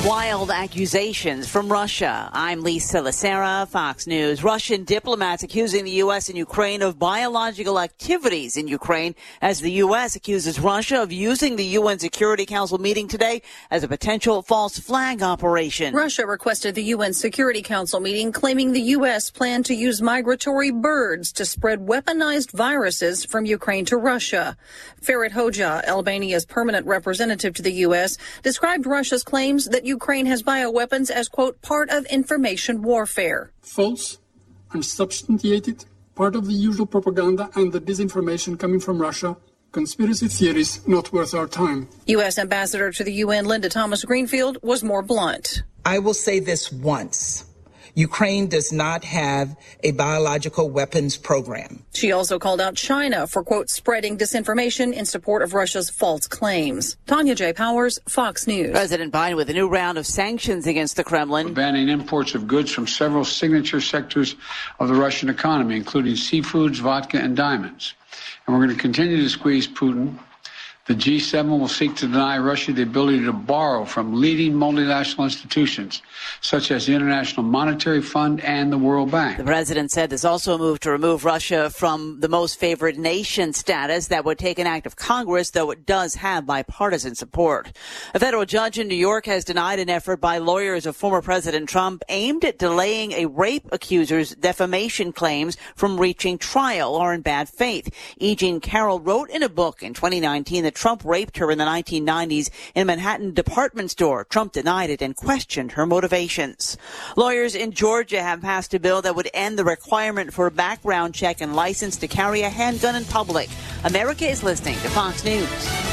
Wild accusations from Russia. I'm Lisa Lacera, Fox News. Russian diplomats accusing the U.S. and Ukraine of biological activities in Ukraine as the U.S. accuses Russia of using the UN Security Council meeting today as a potential false flag operation. Russia requested the UN Security Council meeting, claiming the U.S. planned to use migratory birds to spread weaponized viruses from Ukraine to Russia. Ferit Hoxha, Albania's permanent representative to the U.S., described Russia's claims that Ukraine has bioweapons as, quote, part of information warfare. False, unsubstantiated, part of the usual propaganda and the disinformation coming from Russia. Conspiracy theories not worth our time. U.S. Ambassador to the UN Linda Thomas-Greenfield was more blunt. I will say this once. Ukraine does not have a biological weapons program. She also called out China for, quote, spreading disinformation in support of Russia's false claims. Tanya J. Powers, Fox News. President Biden with a new round of sanctions against the Kremlin. We're banning imports of goods from several signature sectors of the Russian economy, including seafoods, vodka, and diamonds. And we're going to continue to squeeze Putin. The G7 will seek to deny Russia the ability to borrow from leading multinational institutions, such as the International Monetary Fund and the World Bank. The president said there's also a move to remove Russia from the most favored nation status that would take an act of Congress, though it does have bipartisan support. A federal judge in New York has denied an effort by lawyers of former President Trump aimed at delaying a rape accuser's defamation claims from reaching trial or in bad faith. E. Jean Carroll wrote in a book in 2019 that Trump raped her in the 1990s in a Manhattan department store. Trump denied it and questioned her motivations. Lawyers in Georgia have passed a bill that would end the requirement for a background check and license to carry a handgun in public. America is listening to Fox News.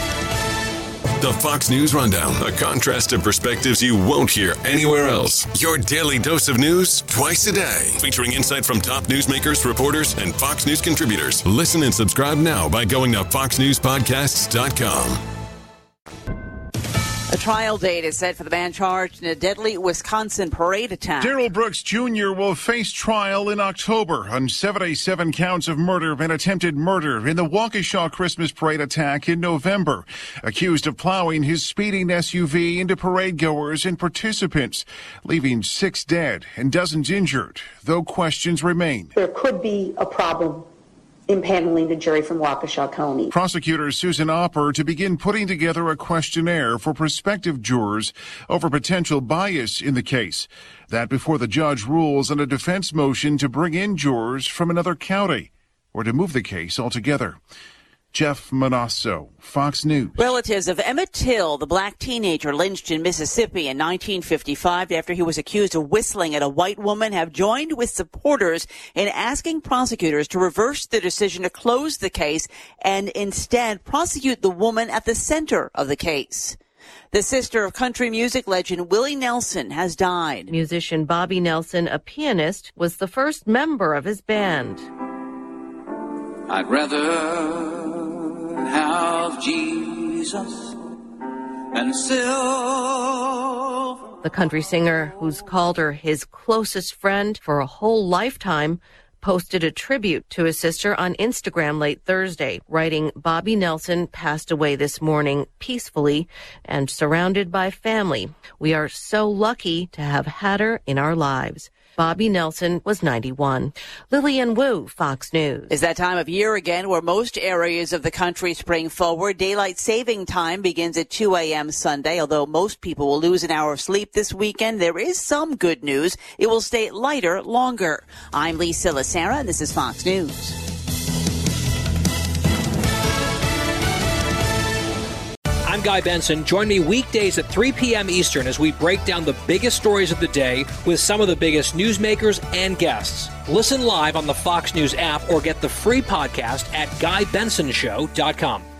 The Fox News Rundown, a contrast of perspectives you won't hear anywhere else. Your daily dose of news twice a day, featuring insight from top newsmakers, reporters, and Fox News contributors. Listen and subscribe now by going to foxnewspodcasts.com. A trial date is set for the man charged in a deadly Wisconsin parade attack. Darrell Brooks Jr. will face trial in October on 77 counts of murder and attempted murder in the Waukesha Christmas parade attack in November. Accused of plowing his speeding SUV into parade goers and participants, leaving 6 dead and dozens injured, though questions remain. There could be a problem impaneling the jury from Waukesha County. Prosecutor Susan Opper to begin putting together a questionnaire for prospective jurors over potential bias in the case. That before the judge rules on a defense motion to bring in jurors from another county or to move the case altogether. Jeff Manasso, Fox News. Relatives of Emmett Till, the black teenager lynched in Mississippi in 1955 after he was accused of whistling at a white woman, have joined with supporters in asking prosecutors to reverse the decision to close the case and instead prosecute the woman at the center of the case. The sister of country music legend Willie Nelson has died. Musician Bobby Nelson, a pianist, was the first member of his band. I'd rather have Jesus and silver. The country singer, who's called her his closest friend for a whole lifetime, posted a tribute to his sister on Instagram late Thursday, writing, "Bobby Nelson passed away this morning peacefully and surrounded by family. We are so lucky to have had her in our lives." Bobby Nelson was 91. Lillian Wu, Fox News. It's that time of year again where most areas of the country spring forward. Daylight saving time begins at 2 a.m. Sunday. Although most people will lose an hour of sleep this weekend, there is some good news. It will stay lighter longer. I'm Lisa Lacera, and this is Fox News. I'm Guy Benson. Join me weekdays at 3 p.m. Eastern as we break down the biggest stories of the day with some of the biggest newsmakers and guests. Listen live on the Fox News app or get the free podcast at GuyBensonShow.com.